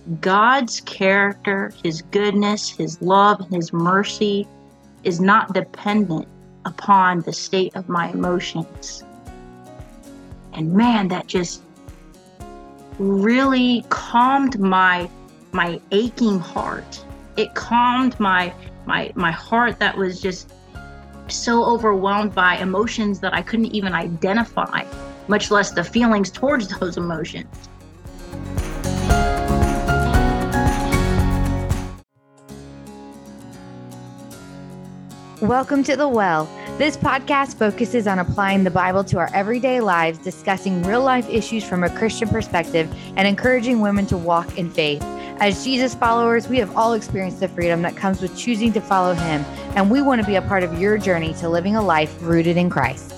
God's character, his goodness, his love, his mercy is not dependent upon the state of my emotions. And man, that just really calmed my aching heart. It calmed my heart that was just so overwhelmed by emotions that I couldn't even identify, much less the feelings towards those emotions. Welcome to The Well. This podcast focuses on applying the Bible to our everyday lives, discussing real-life issues from a Christian perspective, and encouraging women to walk in faith. As Jesus followers, we have all experienced the freedom that comes with choosing to follow him, and we want to be a part of your journey to living a life rooted in Christ.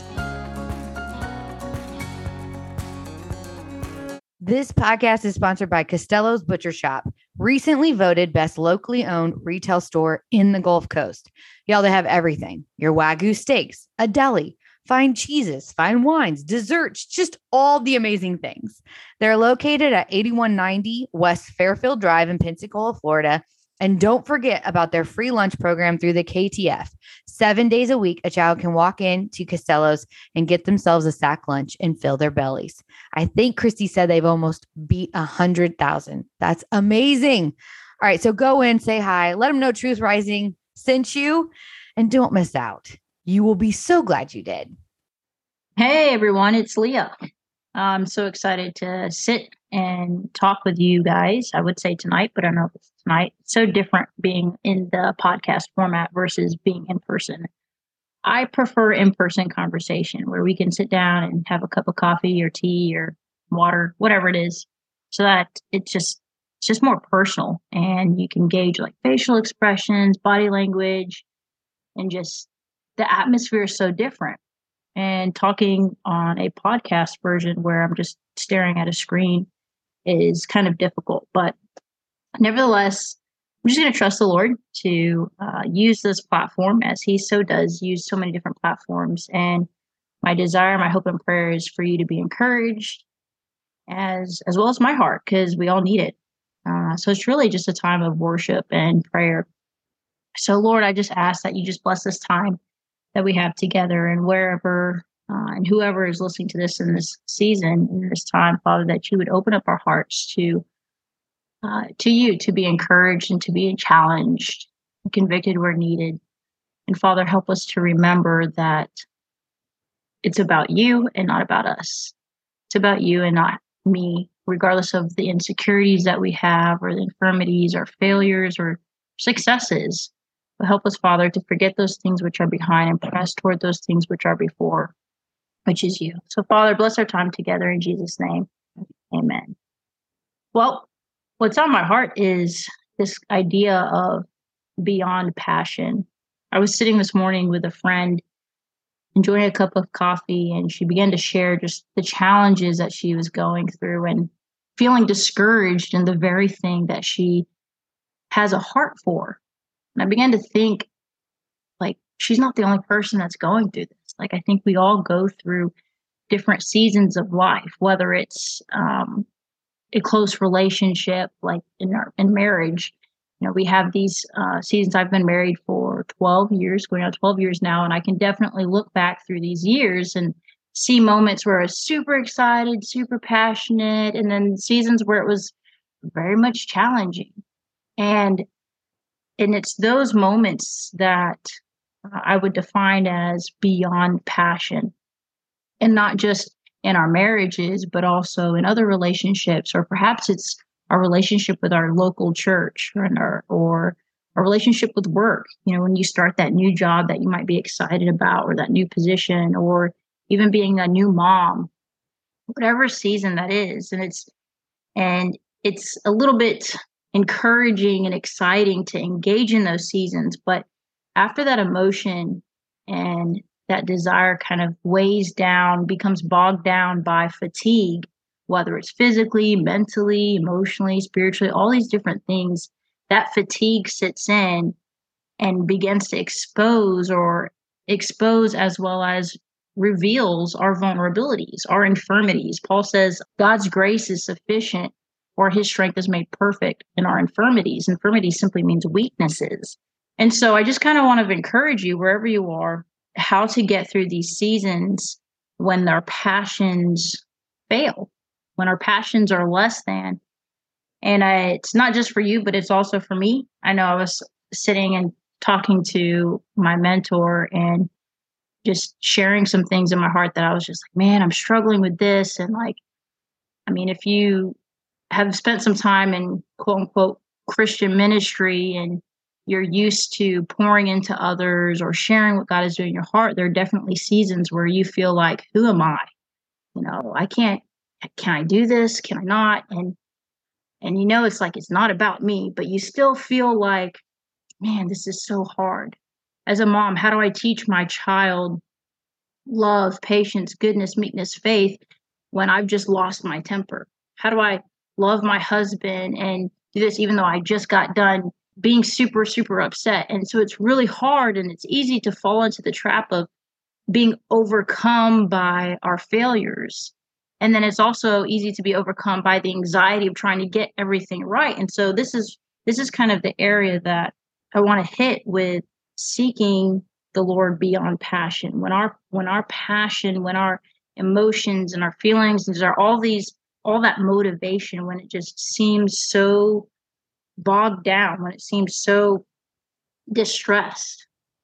This podcast is sponsored by Costello's Butcher Shop, recently voted best locally owned retail store in the Gulf Coast. Y'all, they have everything. Your Wagyu steaks, a deli, fine cheeses, fine wines, desserts, just all the amazing things. They're located at 8190 West Fairfield Drive in Pensacola, Florida. And don't forget about their free lunch program through the KTF. 7 days a week, a child can walk in to Costello's and get themselves a sack lunch and fill their bellies. I think Christy said they've almost beat 100,000. That's amazing. All right, so go in, say hi, let them know Truth Rising sent you, and don't miss out. You will be so glad you did. Hey, everyone, it's Leah. I'm so excited to sit and talk with you guys. I would say tonight, but I don't know if it's tonight. It's so different being in the podcast format versus being in person. I prefer in-person conversation where we can sit down and have a cup of coffee or tea or water, whatever it is, so that it's just more personal and you can gauge like facial expressions, body language, and just the atmosphere is so different. And talking on a podcast version where I'm just staring at a screen is kind of difficult. But nevertheless, I'm just going to trust the Lord to use this platform as he so does use so many different platforms. And my desire, my hope and prayer is for you to be encouraged as well as my heart, because we all need it. So it's really just a time of worship and prayer. So Lord, I just ask that you just bless this time that we have together, and wherever and whoever is listening to this in this season, in this time, Father, that you would open up our hearts to you, to be encouraged and to be challenged, and convicted where needed. And Father, help us to remember that it's about you and not about us. It's about you and not me, regardless of the insecurities that we have or the infirmities or failures or successes. But help us, Father, to forget those things which are behind and press toward those things which are before, which is you. So, Father, bless our time together in Jesus' name. Amen. Well, what's on my heart is this idea of beyond passion. I was sitting this morning with a friend, enjoying a cup of coffee, and she began to share just the challenges that she was going through and feeling discouraged in the very thing that she has a heart for. And I began to think, like, she's not the only person that's going through this. Like, I think we all go through different seasons of life, whether it's a close relationship, like in marriage. You know, we have these seasons. I've been married for 12 years, going on 12 years now, and I can definitely look back through these years and see moments where I was super excited, super passionate, and then seasons where it was very much challenging. And it's those moments that I would define as beyond passion, and not just in our marriages, but also in other relationships, or perhaps it's our relationship with our local church or our relationship with work. You know, when you start that new job that you might be excited about, or that new position, or even being a new mom, whatever season that is. And it's a little bit encouraging and exciting to engage in those seasons. But after that emotion and that desire kind of weighs down, becomes bogged down by fatigue, whether it's physically, mentally, emotionally, spiritually, all these different things, that fatigue sits in and begins to expose as well as reveals our vulnerabilities, our infirmities. Paul says God's grace is sufficient for his strength is made perfect in our infirmities. Infirmity simply means weaknesses. And so I just kind of want to encourage you, wherever you are, how to get through these seasons when our passions fail, when our passions are less than. And it's not just for you, but it's also for me. I know I was sitting and talking to my mentor and just sharing some things in my heart that I was just like, man, I'm struggling with this. And like, I mean, if you have spent some time in quote unquote Christian ministry and you're used to pouring into others or sharing what God is doing in your heart, there are definitely seasons where you feel like, who am I? Can I do this? Can I not? And it's like, it's not about me, but you still feel like, man, this is so hard. As a mom, how do I teach my child love, patience, goodness, meekness, faith when I've just lost my temper? How do I love my husband and do this even though I just got done being super, super upset? And so it's really hard, and it's easy to fall into the trap of being overcome by our failures. And then it's also easy to be overcome by the anxiety of trying to get everything right. And so this is kind of the area that I want to hit with seeking the Lord beyond passion. When our passion, when our emotions and our feelings are all that motivation, when it just seems so bogged down, when it seems so distressed.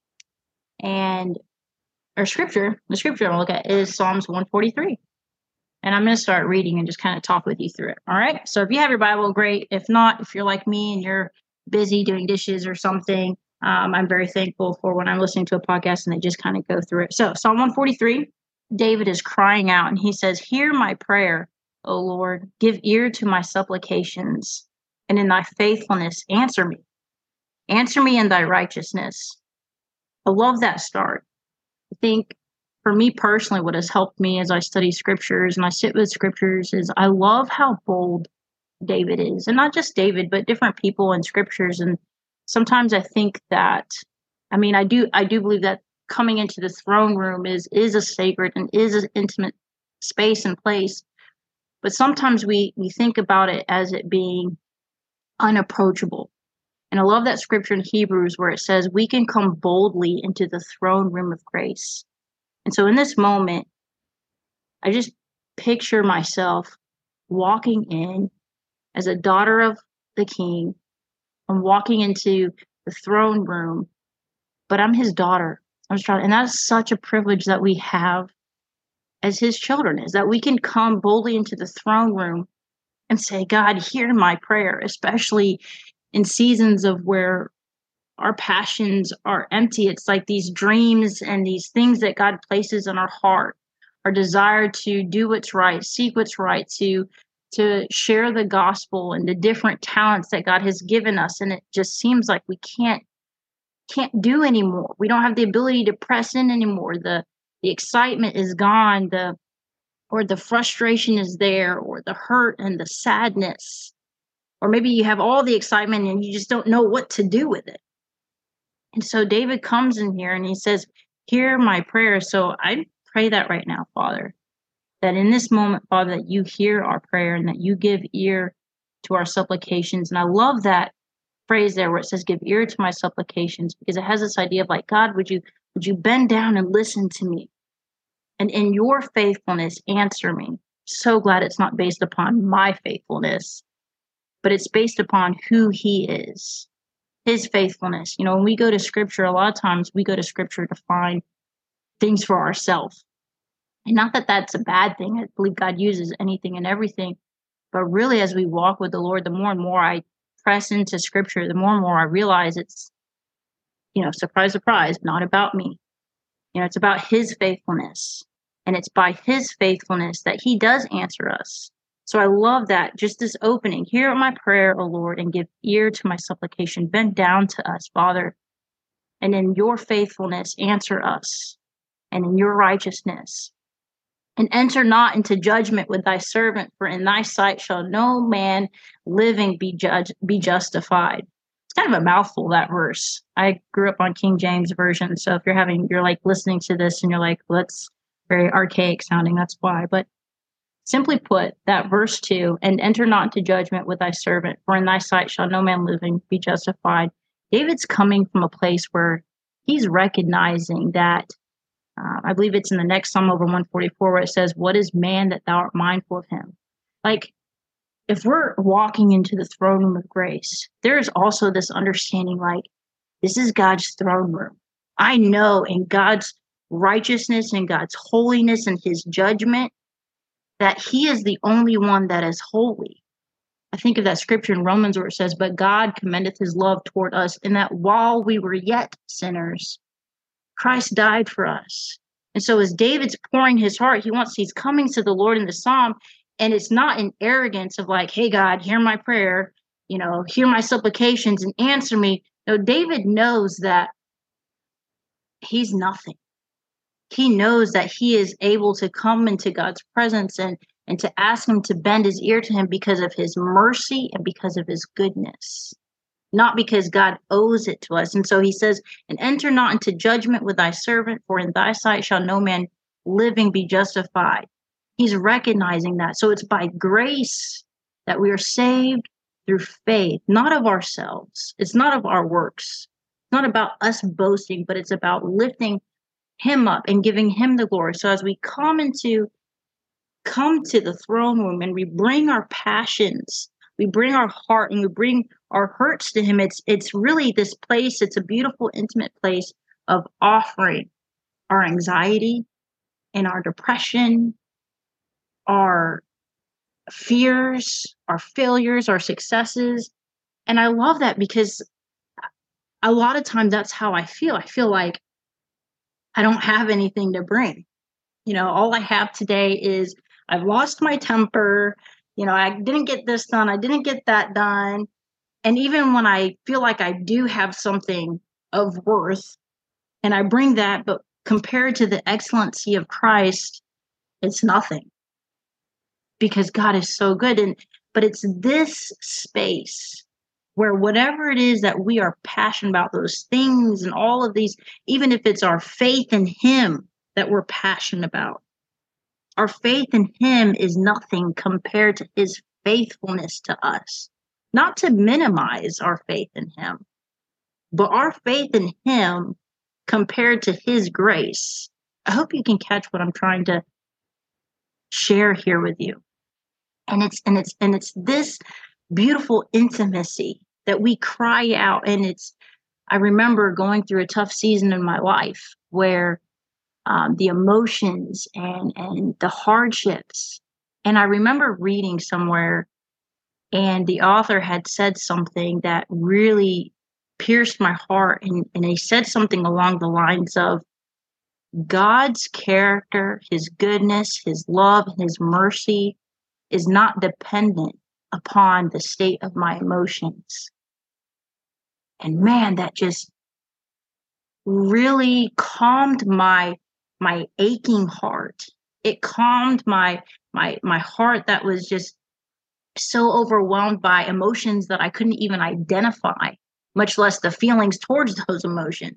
And the scripture I'll look at is Psalms 143. And I'm going to start reading and just kind of talk with you through it. All right. So if you have your Bible, great. If not, if you're like me and you're busy doing dishes or something, I'm very thankful for when I'm listening to a podcast and they just kind of go through it. So Psalm 143, David is crying out and he says, "Hear my prayer, O Lord, give ear to my supplications, and in thy faithfulness answer me. Answer me in thy righteousness." I love that start. I think for me personally, what has helped me as I study scriptures and I sit with scriptures is I love how bold David is. And not just David, but different people in scriptures. And sometimes I think that, I do believe that coming into the throne room is a sacred and is an intimate space and place. But sometimes we think about it as it being unapproachable. And I love that scripture in Hebrews where it says we can come boldly into the throne room of grace. And so in this moment, I just picture myself walking in as a daughter of the king. I'm walking into the throne room, but I'm his daughter. And that's such a privilege that we have as his children, is that we can come boldly into the throne room and say, God, hear my prayer, especially in seasons of where our passions are empty. It's like these dreams and these things that God places in our heart, our desire to do what's right, seek what's right, to share the gospel and the different talents that God has given us. And it just seems like we can't do anymore. We don't have the ability to press in anymore. The excitement is gone, or the frustration is there, or the hurt and the sadness. Or maybe you have all the excitement and you just don't know what to do with it. And so David comes in here and he says, hear my prayer. So I pray that right now, Father, that in this moment, Father, that you hear our prayer and that you give ear to our supplications. And I love that phrase there where it says, give ear to my supplications, because it has this idea of like, God, would you bend down and listen to me? And in your faithfulness, answer me. So glad it's not based upon my faithfulness, but it's based upon who he is. His faithfulness. When we go to scripture, a lot of times we go to scripture to find things for ourselves. And not that that's a bad thing. I believe God uses anything and everything. But really, as we walk with the Lord, the more and more I press into scripture, the more and more I realize it's, surprise, surprise, not about me. It's about his faithfulness. And it's by his faithfulness that he does answer us. So I love that, just this opening. Hear my prayer, O Lord, and give ear to my supplication. Bend down to us, Father, and in your faithfulness, answer us, and in your righteousness. And enter not into judgment with thy servant, for in thy sight shall no man living be justified. It's kind of a mouthful, that verse. I grew up on King James Version, so if you're like listening to this and you're like, well, that's very archaic sounding, that's why. But Simply put, that verse 2, and enter not into judgment with thy servant, for in thy sight shall no man living be justified. David's coming from a place where he's recognizing that, I believe it's in the next Psalm over 144, where it says, what is man that thou art mindful of him? Like, if we're walking into the throne room of grace, there is also this understanding, like, this is God's throne room. I know in God's righteousness and God's holiness and his judgment that he is the only one that is holy. I think of that scripture in Romans where it says, but God commendeth his love toward us in that while we were yet sinners, Christ died for us. And so as David's pouring his heart, he's coming to the Lord in the Psalm, and it's not in arrogance of like, hey, God, hear my prayer, hear my supplications and answer me. No, David knows that he's nothing. He knows that he is able to come into God's presence and to ask him to bend his ear to him because of his mercy and because of his goodness, not because God owes it to us. And so he says, and enter not into judgment with thy servant, for in thy sight shall no man living be justified. He's recognizing that. So it's by grace that we are saved through faith, not of ourselves. It's not of our works. It's not about us boasting, but it's about lifting him up and giving him the glory. So as we come to the throne room and we bring our passions, we bring our heart, and we bring our hurts to him, it's really this place, it's a beautiful, intimate place of offering our anxiety and our depression, our fears, our failures, our successes. And I love that because a lot of times that's how I feel. I feel like I don't have anything to bring. All I have today is I've lost my temper. I didn't get this done. I didn't get that done. And even when I feel like I do have something of worth and I bring that, but compared to the excellency of Christ, it's nothing because God is so good. But it's this space where whatever it is that we are passionate about, those things and all of these, even if it's our faith in him that we're passionate about, our faith in him is nothing compared to his faithfulness to us. Not to minimize our faith in him, but our faith in him compared to his grace. I hope you can catch what I'm trying to share here with you. And it's this beautiful intimacy that we cry out. And I remember going through a tough season in my life where the emotions and the hardships. And I remember reading somewhere, and the author had said something that really pierced my heart. And he said something along the lines of God's character, his goodness, his love, his mercy is not dependent upon the state of my emotions. And man, that just really calmed my aching heart. It calmed my heart that was just so overwhelmed by emotions that I couldn't even identify, much less the feelings towards those emotions.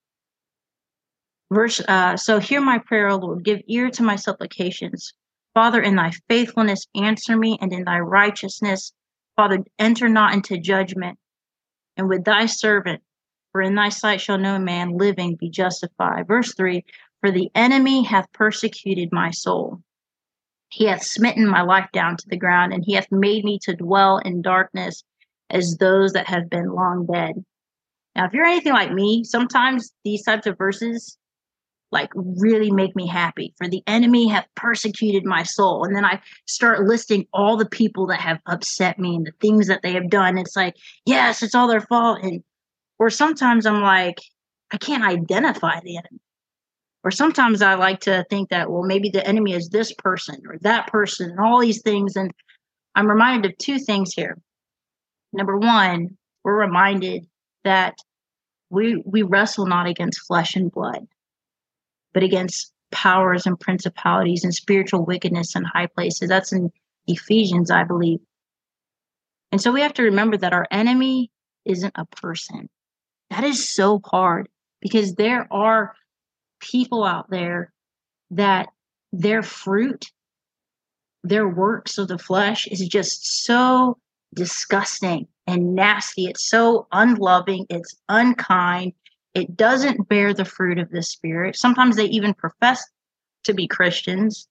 So hear my prayer, O Lord, give ear to my supplications. Father, in thy faithfulness, answer me, and in thy righteousness, Father, enter not into judgment. And with thy servant, for in thy sight shall no man living be justified. Verse 3, for the enemy hath persecuted my soul. He hath smitten my life down to the ground, and he hath made me to dwell in darkness as those that have been long dead. Now, if you're anything like me, sometimes these types of verses like really make me happy. For the enemy hath persecuted my soul. And then I start listing all the people that have upset me and the things that they have done. It's like, yes, it's all their fault. Or sometimes I'm like, I can't identify the enemy. Or sometimes I like to think that, well, maybe the enemy is this person or that person and all these things. And I'm reminded of two things here. Number one, we're reminded that we wrestle not against flesh and blood, but against powers and principalities and spiritual wickedness in high places. That's in Ephesians, I believe. And so we have to remember that our enemy isn't a person. That is so hard because there are people out there that their fruit their works of the flesh is just so disgusting and nasty. It's so unloving. It's unkind. It doesn't bear the fruit of the Spirit. Sometimes they even profess to be Christians.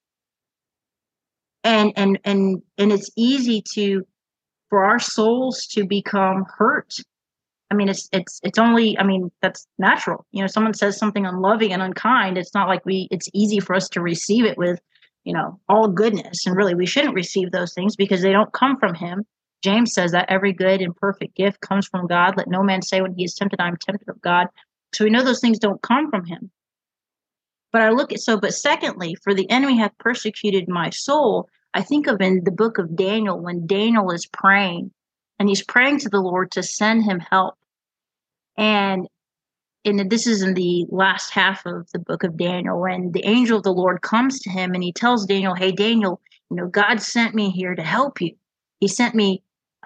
And it's easy for our souls to become hurt. I mean, it's only, I mean, that's natural. You know, someone says something unloving and unkind. It's not like it's easy for us to receive it with, all goodness. And really, we shouldn't receive those things because they don't come from Him. James says that every good and perfect gift comes from God. Let no man say when he is tempted, I'm tempted of God. So we know those things don't come from Him. But secondly, for the enemy hath persecuted my soul. I think of in the book of Daniel, when Daniel is praying and he's praying to the Lord to send him help. And this is in the last half of the book of Daniel, when the angel of the Lord comes to him and he tells Daniel, hey, Daniel, God sent me here to help you. He sent me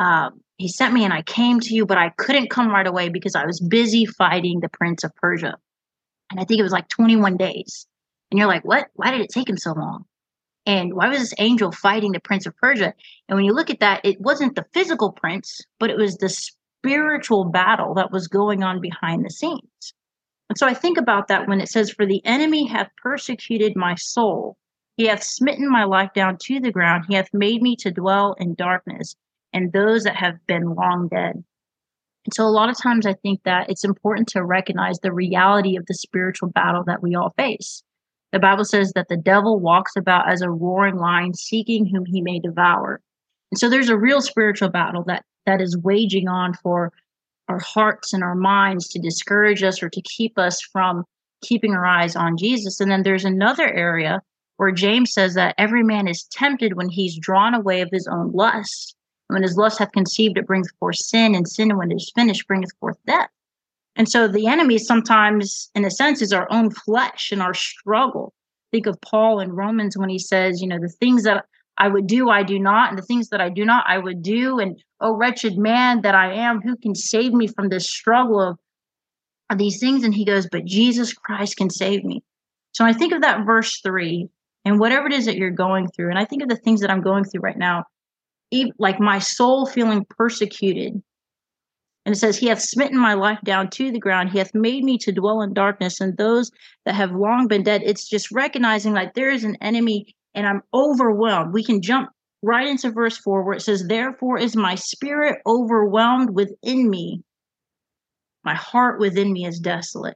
and I came to you, but I couldn't come right away because I was busy fighting the prince of Persia. And I think it was like 21 days. And you're like, what? Why did it take him so long? And why was this angel fighting the prince of Persia? And when you look at that, it wasn't the physical prince, but it was the spiritual battle that was going on behind the scenes. And so I think about that when it says, for the enemy hath persecuted my soul. He hath smitten my life down to the ground. He hath made me to dwell in darkness, and those that have been long dead. And so a lot of times I think that it's important to recognize the reality of the spiritual battle that we all face. The Bible says that the devil walks about as a roaring lion, seeking whom he may devour. And so there's a real spiritual battle that is waging on for our hearts and our minds to discourage us or to keep us from keeping our eyes on Jesus. And then there's another area where James says that every man is tempted when he's drawn away of his own lust. When his lust hath conceived, it brings forth sin, and sin, when it is finished, bringeth forth death. And so the enemy sometimes, in a sense, is our own flesh and our struggle. Think of Paul in Romans when he says, the things that I would do, I do not, and the things that I do not, I would do. And, oh, wretched man that I am, who can save me from this struggle of these things? And he goes, but Jesus Christ can save me. So I think of that verse 3, and whatever it is that you're going through, and I think of the things that I'm going through right now, like my soul feeling persecuted. And it says, he hath smitten my life down to the ground. He hath made me to dwell in darkness, and those that have long been dead. It's just recognizing like there is an enemy and I'm overwhelmed. We can jump right into verse 4 where it says, therefore is my spirit overwhelmed within me. My heart within me is desolate.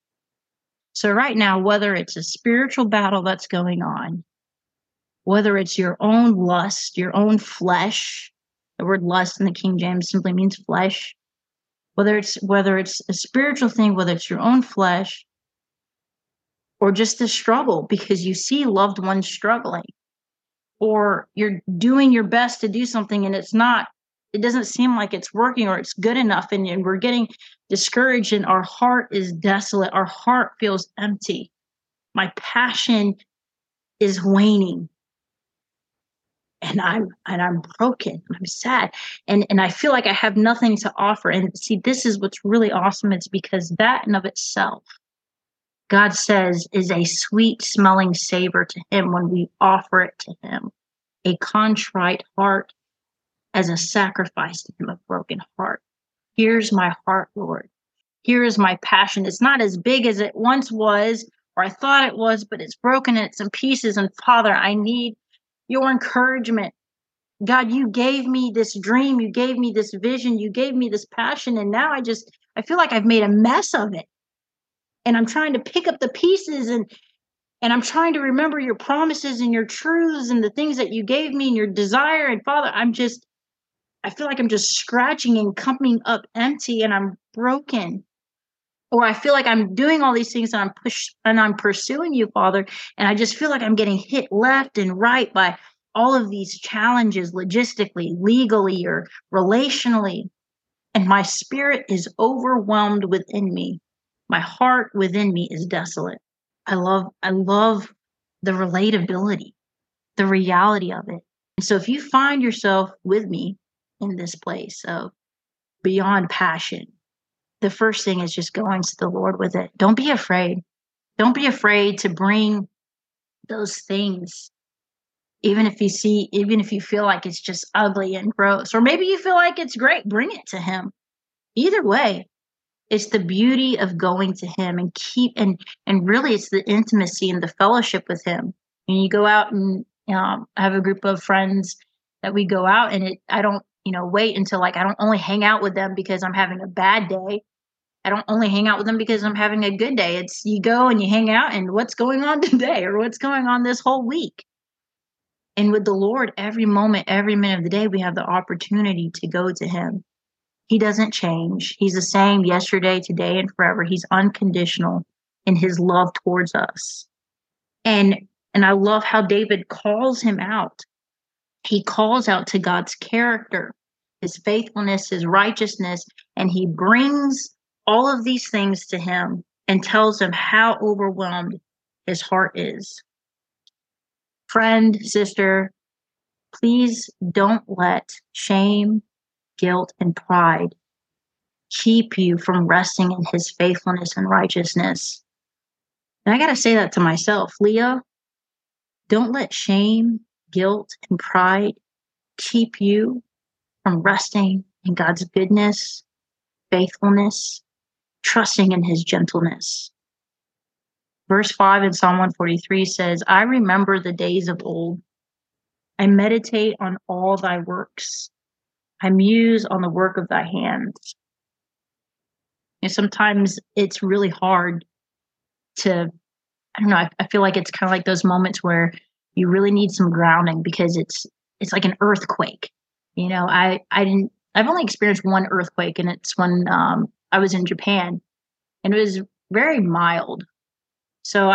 So right now, whether it's a spiritual battle that's going on, whether it's your own lust, your own flesh, the word lust in the King James simply means flesh, whether it's a spiritual thing, whether it's your own flesh, or just a struggle because you see loved ones struggling, or you're doing your best to do something and it doesn't seem like it's working or it's good enough, and we're getting discouraged and our heart is desolate. Our heart feels empty. My passion is waning. And I'm broken. I'm sad. And I feel like I have nothing to offer. And see, this is what's really awesome. It's because that in of itself, God says, is a sweet smelling savor to Him when we offer it to Him. A contrite heart as a sacrifice to Him, a broken heart. Here's my heart, Lord. Here is my passion. It's not as big as it once was, or I thought it was, but it's broken and it's in pieces. And Father, I need your encouragement. God, you gave me this dream. You gave me this vision. You gave me this passion. And now I feel like I've made a mess of it. And I'm trying to pick up the pieces and I'm trying to remember your promises and your truths and the things that you gave me and your desire. And Father, I feel like I'm just scratching and coming up empty and I'm broken. Or I feel like I'm doing all these things and I'm pursuing you, Father. And I just feel like I'm getting hit left and right by all of these challenges, logistically, legally, or relationally. And my spirit is overwhelmed within me. My heart within me is desolate. I love the relatability, the reality of it. And so if you find yourself with me in this place of beyond passion, the first thing is just going to the Lord with it. Don't be afraid. Don't be afraid to bring those things Even if you feel like it's just ugly and gross, or maybe you feel like it's great, bring it to him. Either way, it's the beauty of going to him and and really it's the intimacy and the fellowship with him. And you go out and I have a group of friends that we go out, and I don't, wait until, like, I don't only hang out with them because I'm having a bad day. I don't only hang out with them because I'm having a good day. It's you go and you hang out and what's going on today or what's going on this whole week. And with the Lord, every moment, every minute of the day, we have the opportunity to go to him. He doesn't change. He's the same yesterday, today, and forever. He's unconditional in his love towards us. And I love how David calls him out. He calls out to God's character, his faithfulness, his righteousness, and he brings all of these things to him and tells him how overwhelmed his heart is. Friend, sister, please don't let shame, guilt, and pride keep you from resting in his faithfulness and righteousness. And I got to say that to myself, Leah, don't let shame, guilt, and pride keep you from resting in God's goodness, faithfulness, trusting in his gentleness. Verse 5 in Psalm 143 says, I remember the days of old. I meditate on all thy works. I muse on the work of thy hands. And sometimes it's really hard to, I don't know, I feel like it's kind of like those moments where you really need some grounding because it's like an earthquake. I've only experienced one earthquake, and it's when I was in Japan, and it was very mild. So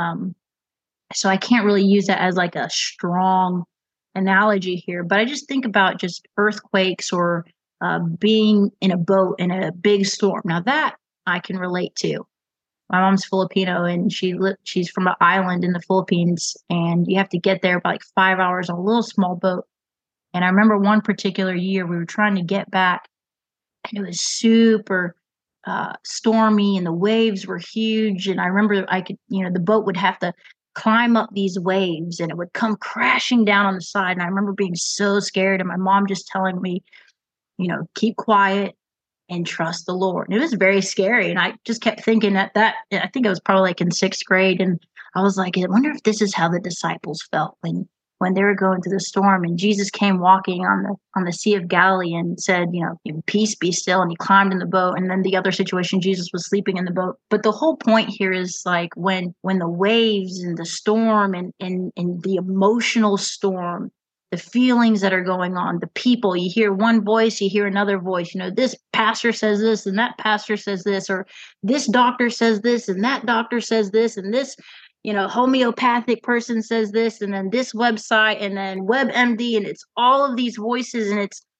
I can't really use that as like a strong analogy here, but I just think about just earthquakes or being in a boat in a big storm. Now that I can relate to. My mom's Filipino, and she's from an island in the Philippines, and you have to get there by like 5 hours on a little small boat. And I remember one particular year we were trying to get back, and it was super stormy, and the waves were huge. And I remember the boat would have to climb up these waves, and it would come crashing down on the side. And I remember being so scared, and my mom just telling me, keep quiet and trust the Lord. And it was very scary. And I just kept thinking I think I was probably like in 6th grade. And I was like, I wonder if this is how the disciples felt when they were going through the storm, and Jesus came walking on the Sea of Galilee and said, peace, be still. And he climbed in the boat. And then the other situation, Jesus was sleeping in the boat. But the whole point here is like when the waves and the storm and the emotional storm, the feelings that are going on, the people, you hear one voice, you hear another voice, this pastor says this and that pastor says this, or this doctor says this and that doctor says this, and this, homeopathic person says this, and then this website, and then WebMD, and it's all of these voices,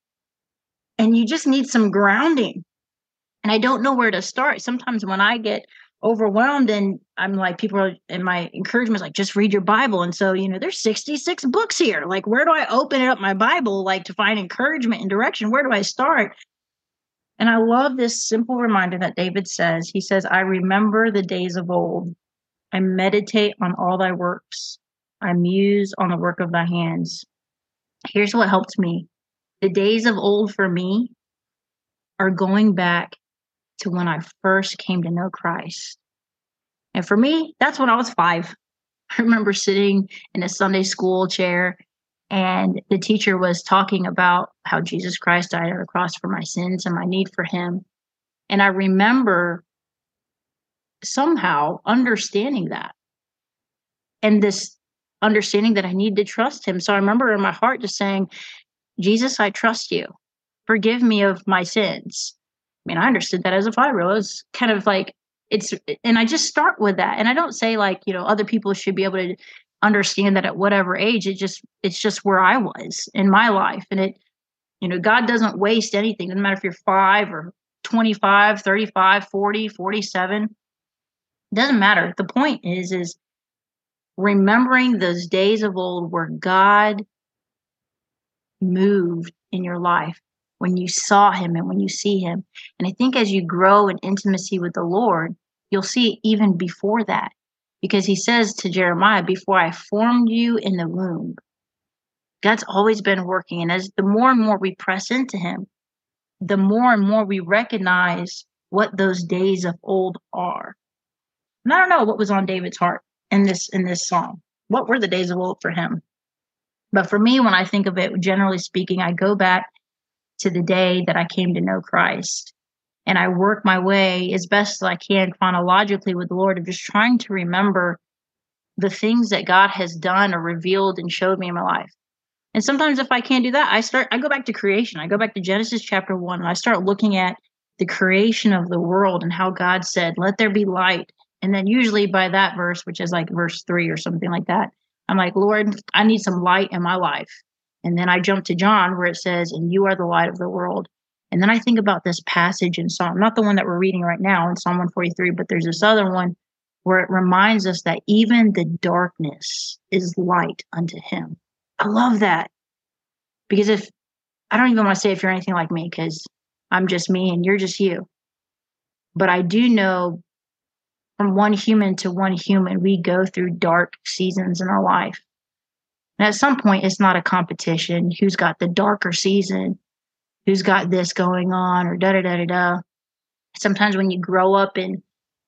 and you just need some grounding. And I don't know where to start. Sometimes when I get overwhelmed, and I'm like, and my encouragement is like, just read your Bible. And so, there's 66 books here. Like, where do I open up my Bible, like, to find encouragement and direction? Where do I start? And I love this simple reminder that David says. He says, I remember the days of old. I meditate on all thy works. I muse on the work of thy hands. Here's what helped me. The days of old for me are going back to when I first came to know Christ. And for me, that's when I was 5. I remember sitting in a Sunday school chair, and the teacher was talking about how Jesus Christ died on the cross for my sins and my need for him. And I remember somehow understanding that, and this understanding that I need to trust him. So I remember in my heart just saying, Jesus, I trust you. Forgive me of my sins. I mean, I understood that as a 5-year-old. It was kind of like, and I just start with that. And I don't say like, other people should be able to understand that at whatever age. It's just where I was in my life. And God doesn't waste anything. It doesn't matter if you're 5 or 25, 35, 40, 47. It doesn't matter. The point is remembering those days of old where God moved in your life, when you saw him and when you see him. And I think as you grow in intimacy with the Lord, you'll see even before that, because he says to Jeremiah, before I formed you in the womb, God's always been working. And as the more and more we press into him, the more and more we recognize what those days of old are. And I don't know what was on David's heart in this song. What were the days of old for him? But for me, when I think of it, generally speaking, I go back to the day that I came to know Christ. And I work my way as best as I can chronologically with the Lord of just trying to remember the things that God has done or revealed and showed me in my life. And sometimes if I can't do that, I go back to creation. I go back to Genesis chapter 1 and I start looking at the creation of the world and how God said, "Let there be light." And then usually by that verse, which is like verse 3 or something like that, I'm like, "Lord, I need some light in my life." And then I jump to John where it says, "And you are the light of the world." And then I think about this passage in Psalm, not the one that we're reading right now in Psalm 143, but there's this other one where it reminds us that even the darkness is light unto him. I love that. Because if I don't even want to say if you're anything like me, because I'm just me and you're just you. But I do know from one human to one human, we go through dark seasons in our life. And at some point, it's not a competition. Who's got the darker season? Who's got this going on? Or da da da da da. Sometimes when you grow up in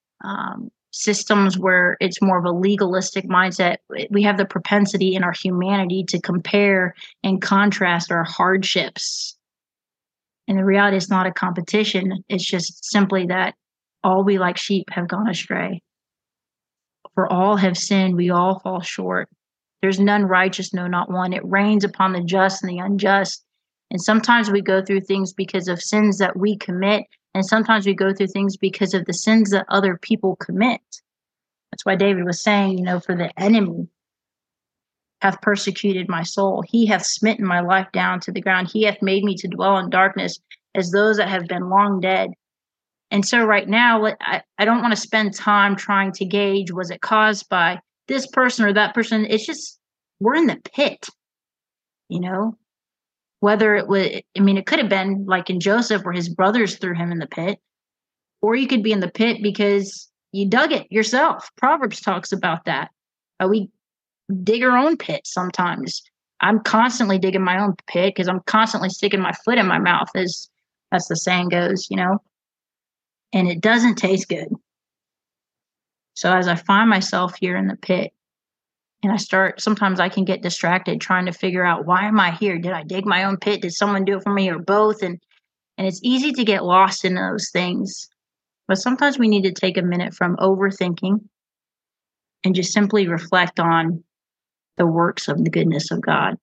systems where it's more of a legalistic mindset, we have the propensity in our humanity to compare and contrast our hardships. And the reality is not a competition. It's just simply that all we like sheep have gone astray. For all have sinned, we all fall short. There's none righteous, no, not one. It rains upon the just and the unjust. And sometimes we go through things because of sins that we commit. And sometimes we go through things because of the sins that other people commit. That's why David was saying, for the enemy hath persecuted my soul. He hath smitten my life down to the ground. He hath made me to dwell in darkness as those that have been long dead. And so right now, I don't want to spend time trying to gauge, was it caused by this person or that person? It's just, we're in the pit, whether it was, it could have been like in Joseph where his brothers threw him in the pit, or you could be in the pit because you dug it yourself. Proverbs talks about that. We dig our own pit sometimes. I'm constantly digging my own pit because I'm constantly sticking my foot in my mouth, as the saying goes, and it doesn't taste good. So as I find myself here in the pit and sometimes I can get distracted trying to figure out, why am I here? Did I dig my own pit? Did someone do it for me, or both? And it's easy to get lost in those things. But sometimes we need to take a minute from overthinking and just simply reflect on the works of the goodness of God.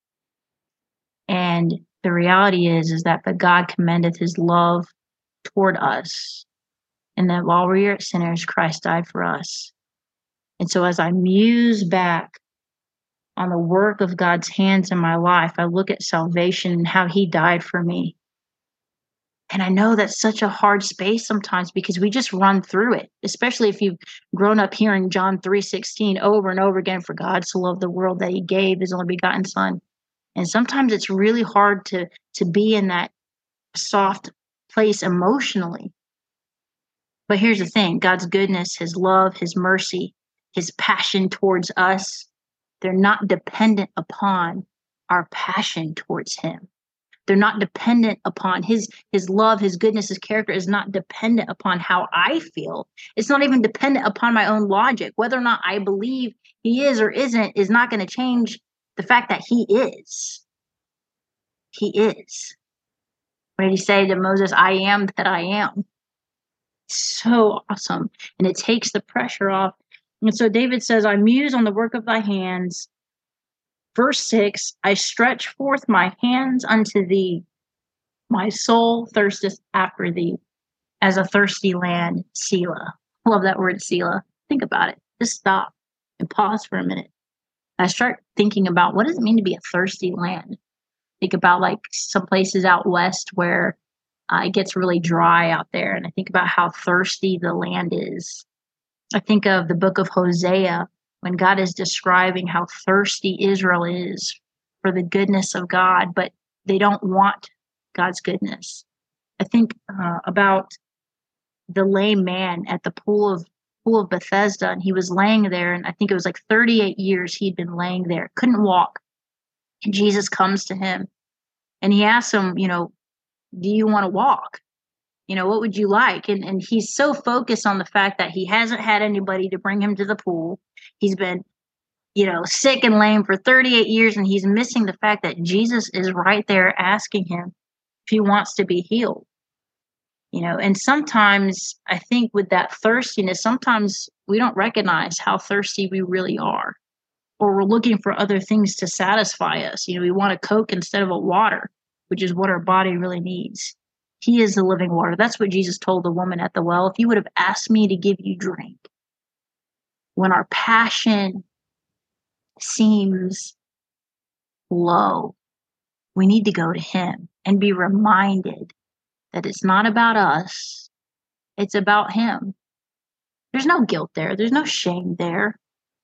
And the reality is that the God commendeth his love toward us, and that while we are sinners, Christ died for us. And so as I muse back on the work of God's hands in my life, I look at salvation and how he died for me. And I know that's such a hard space sometimes because we just run through it, especially if you've grown up hearing John 3:16 over and over again, for God so loved the world that he gave his only begotten son. And sometimes it's really hard to be in that soft place emotionally. But here's the thing, God's goodness, his love, his mercy, his passion towards us, they're not dependent upon our passion towards him. They're not dependent upon his love, his goodness, his character is not dependent upon how I feel. It's not even dependent upon my own logic. Whether or not I believe he is or isn't is not going to change the fact that he is. He is. What did he say to Moses? I am that I am. So awesome. And it takes the pressure off. And so David says, I muse on the work of thy hands. Verse 6, I stretch forth my hands unto thee. My soul thirsteth after thee as a thirsty land, Selah. I love that word, Selah. Think about it. Just stop and pause for a minute. I start thinking about, what does it mean to be a thirsty land? Think about like some places out west where it gets really dry out there. And I think about how thirsty the land is. I think of the book of Hosea, when God is describing how thirsty Israel is for the goodness of God, but they don't want God's goodness. I think about the lame man at the pool of Bethesda, and he was laying there, and I think it was like 38 years he'd been laying there, couldn't walk. And Jesus comes to him and he asks him, do you want to walk? What would you like? And he's so focused on the fact that he hasn't had anybody to bring him to the pool. He's been, sick and lame for 38 years, and he's missing the fact that Jesus is right there asking him if he wants to be healed. And sometimes I think with that thirstiness, sometimes we don't recognize how thirsty we really are, or we're looking for other things to satisfy us. We want a Coke instead of a water, which is what our body really needs. He is the living water. That's what Jesus told the woman at the well. If you would have asked me to give you drink, when our passion seems low, we need to go to him and be reminded that it's not about us. It's about him. There's no guilt there. There's no shame there.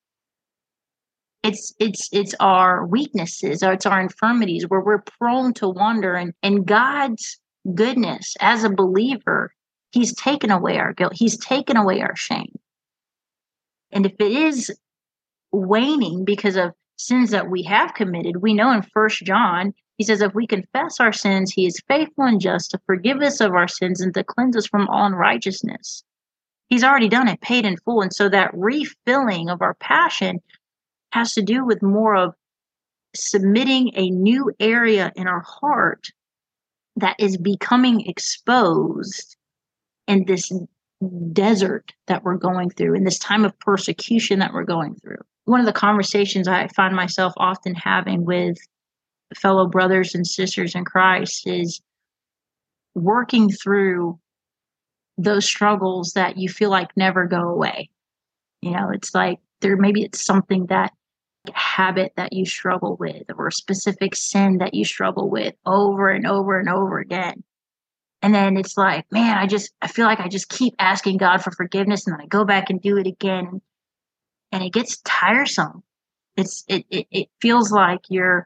It's our weaknesses, or it's our infirmities where we're prone to wander, and God's goodness as a believer, he's taken away our guilt. He's taken away our shame. And if it is waning because of sins that we have committed, we know in 1 John, he says, if we confess our sins, he is faithful and just to forgive us of our sins and to cleanse us from all unrighteousness. He's already done it, paid in full. And so that refilling of our passion has to do with more of submitting a new area in our heart that is becoming exposed in this desert that we're going through, in this time of persecution that we're going through. One of the conversations I find myself often having with fellow brothers and sisters in Christ is working through those struggles that you feel like never go away. It's like maybe it's something that habit that you struggle with, or a specific sin that you struggle with over and over and over again. And then it's like, man, I feel like I just keep asking God for forgiveness, and then I go back and do it again. And it gets tiresome. It feels like you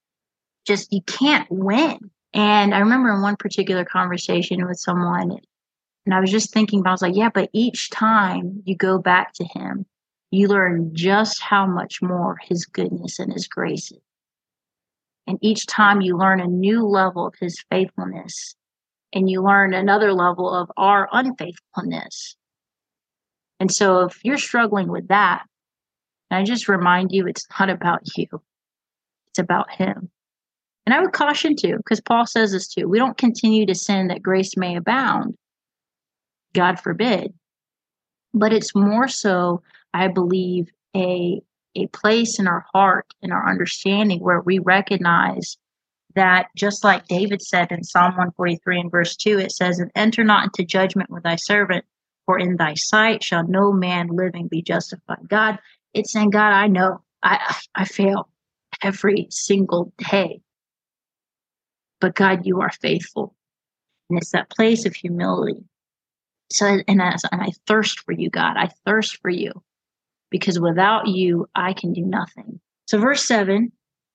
can't win. And I remember in one particular conversation with someone, and I was just thinking about, I was like, yeah, but each time you go back to him, you learn just how much more his goodness and his grace is. And each time you learn a new level of his faithfulness, and you learn another level of our unfaithfulness. And so if you're struggling with that, I just remind you, it's not about you. It's about him. And I would caution too, because Paul says this too, we don't continue to sin that grace may abound. God forbid. But it's more so, I believe, a place in our heart, in our understanding, where we recognize that, just like David said in Psalm 143 and verse 2, it says, and enter not into judgment with thy servant, for in thy sight shall no man living be justified. God, it's saying, God, I know I fail every single day. But God, you are faithful. And it's that place of humility. So, and I thirst for you, God. I thirst for you, because without you, I can do nothing. So verse 7,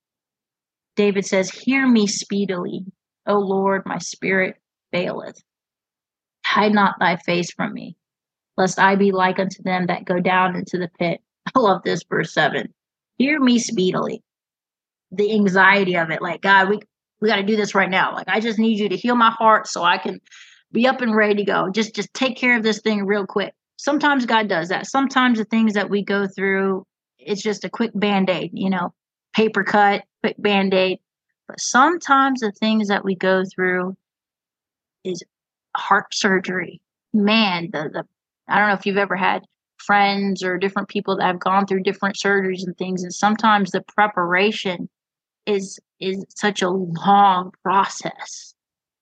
David says, hear me speedily, O Lord, my spirit faileth. Hide not thy face from me, lest I be like unto them that go down into the pit. I love this, verse 7. Hear me speedily. The anxiety of it, like, God, we got to do this right now. Like, I just need you to heal my heart so I can be up and ready to go. Just take care of this thing real quick. Sometimes God does that. Sometimes the things that we go through, it's just a quick Band-Aid, paper cut, quick Band-Aid. But sometimes the things that we go through is heart surgery. Man, the I don't know if you've ever had friends or different people that have gone through different surgeries and things, and sometimes the preparation is such a long process.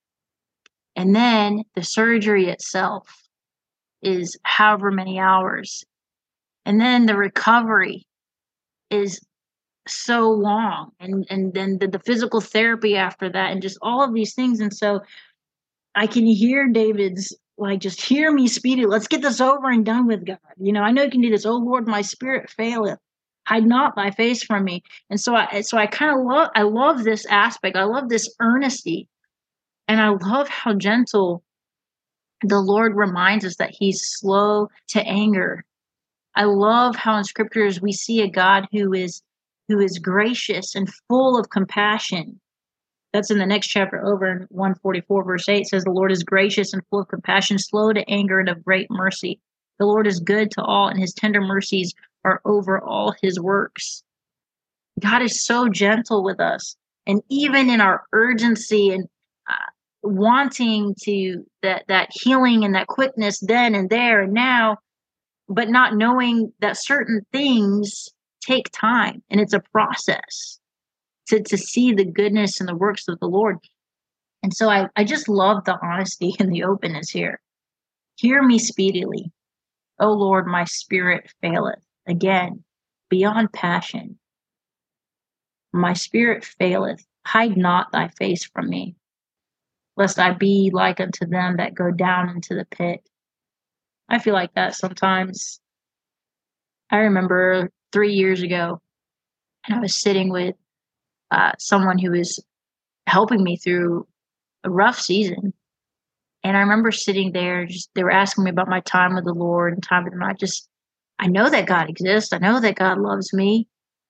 And then the surgery itself is however many hours. And then the recovery is so long. And then the physical therapy after that, and just all of these things. And so I can hear David's, like, just hear me speedily. Let's get this over and done with, God. I know you can do this. Oh Lord, my spirit faileth. Hide not thy face from me. And so I kind of love this aspect. I love this earnesty. And I love how gentle the Lord reminds us that he's slow to anger. I love how in scriptures we see a God who is who is gracious and full of compassion. That's in the next chapter over in 144, verse 8 says, the Lord is gracious and full of compassion, slow to anger, and of great mercy. The Lord is good to all, and his tender mercies are over all his works. God is so gentle with us. And even in our urgency and wanting to that healing and that quickness then and there and now, but not knowing that certain things take time and it's a process to see the goodness and the works of the Lord. And so I just love the honesty and the openness here. Hear me speedily. O Lord, my spirit faileth. Again, beyond passion. My spirit faileth. Hide not thy face from me, lest I be like unto them that go down into the pit. I feel like that sometimes. I remember 3 years ago, and I was sitting with someone who was helping me through a rough season. And I remember sitting there, they were asking me about my time with the Lord and time with him. I know that God exists. I know that God loves me.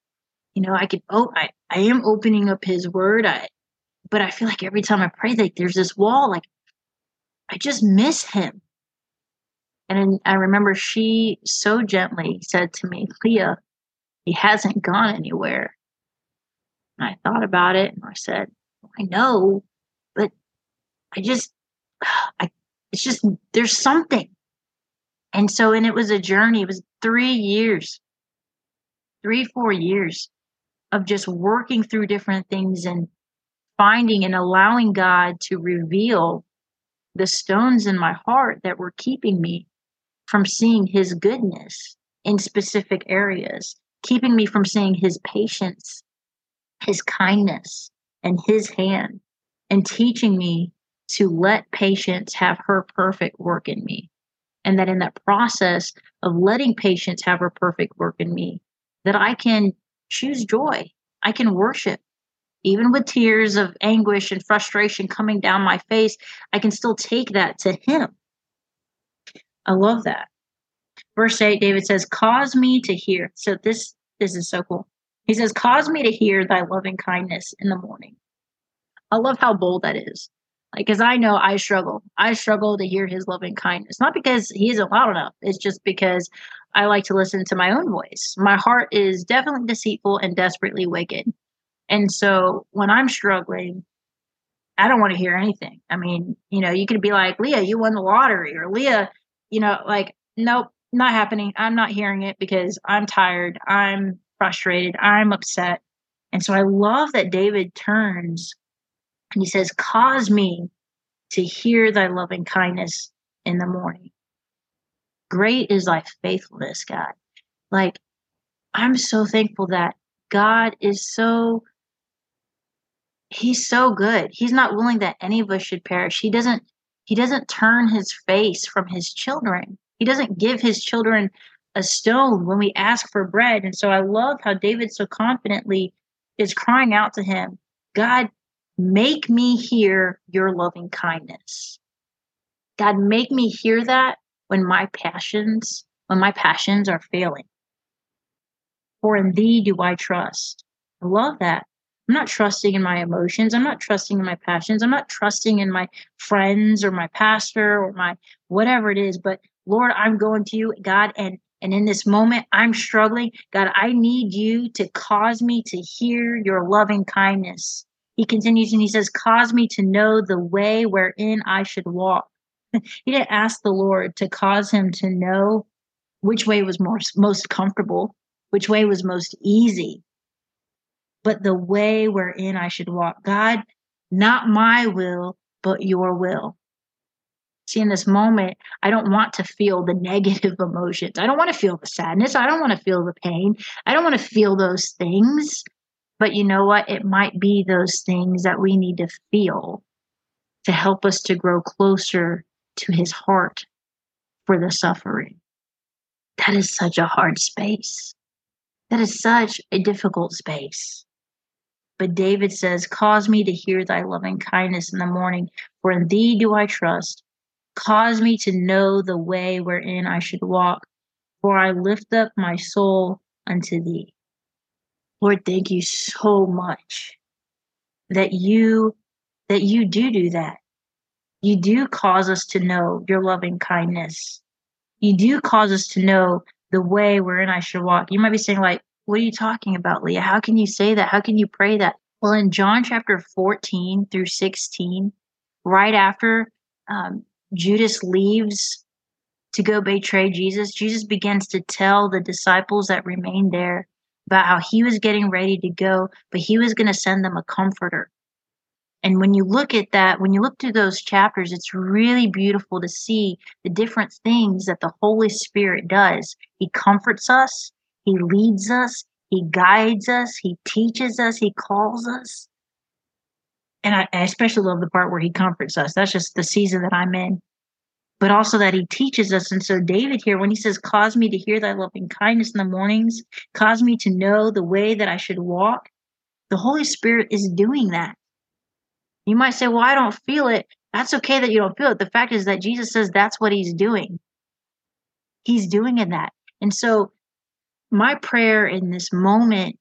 I am opening up his word. But I feel like every time I pray, like there's this wall, like I just miss him. And I remember she so gently said to me, Leah, he hasn't gone anywhere. And I thought about it and I said, I know, but it's just, there's something. And it was a journey. It was 3 years, 4 years of just working through different things and finding and allowing God to reveal the stones in my heart that were keeping me from seeing his goodness in specific areas, keeping me from seeing his patience, his kindness, and his hand, and teaching me to let patience have her perfect work in me. And that in that process of letting patience have her perfect work in me, that I can choose joy. I can worship. Even with tears of anguish and frustration coming down my face, I can still take that to him. I love that. Verse 8, David says, cause me to hear. So this is so cool. He says, cause me to hear thy loving kindness in the morning. I love how bold that is. Like, because I know I struggle. I struggle to hear his loving kindness. Not because he isn't loud enough. It's just because I like to listen to my own voice. My heart is definitely deceitful and desperately wicked. And so when I'm struggling, I don't want to hear anything. I mean, you could be like, Leah, you won the lottery, or Leah, like, nope, not happening. I'm not hearing it because I'm tired. I'm frustrated. I'm upset. And so I love that David turns and he says, cause me to hear thy loving kindness in the morning. Great is thy faithfulness, God. Like, I'm so thankful that God is he's so good. He's not willing that any of us should perish. He doesn't turn his face from his children. He doesn't give his children a stone when we ask for bread. And so I love how David so confidently is crying out to him, God, make me hear your loving kindness. God, make me hear that when my passions are failing. For in thee do I trust. I love that. I'm not trusting in my emotions. I'm not trusting in my passions. I'm not trusting in my friends or my pastor or my whatever it is. But Lord, I'm going to you, God, and in this moment, I'm struggling. God, I need you to cause me to hear your loving kindness. He continues and he says, cause me to know the way wherein I should walk. He didn't ask the Lord to cause him to know which way was most comfortable, which way was most easy, but the way wherein I should walk. God, not my will, but your will. See, in this moment, I don't want to feel the negative emotions. I don't want to feel the sadness. I don't want to feel the pain. I don't want to feel those things. But you know what? It might be those things that we need to feel to help us to grow closer to his heart for the suffering. That is such a hard space. That is such a difficult space. But David says, cause me to hear thy loving kindness in the morning, for in thee do I trust. Cause me to know the way wherein I should walk, for I lift up my soul unto thee. Lord, thank you so much that you do that. You do cause us to know your loving kindness. You do cause us to know the way wherein I should walk. You might be saying, like, what are you talking about, Leah? How can you say that? How can you pray that? Well, in John chapter 14 through 16, right after Judas leaves to go betray Jesus, Jesus begins to tell the disciples that remained there about how he was getting ready to go, but he was going to send them a comforter. And when you look at that, when you look through those chapters, it's really beautiful to see the different things that the Holy Spirit does. He comforts us, he leads us, he guides us, he teaches us, he calls us. And I especially love the part where he comforts us. That's just the season that I'm in. But also that he teaches us. And so David here, when he says, cause me to hear thy loving kindness in the mornings, cause me to know the way that I should walk, the Holy Spirit is doing that. You might say, well, I don't feel it. That's okay that you don't feel it. The fact is that Jesus says that's what he's doing. He's doing in that. And so my prayer in this moment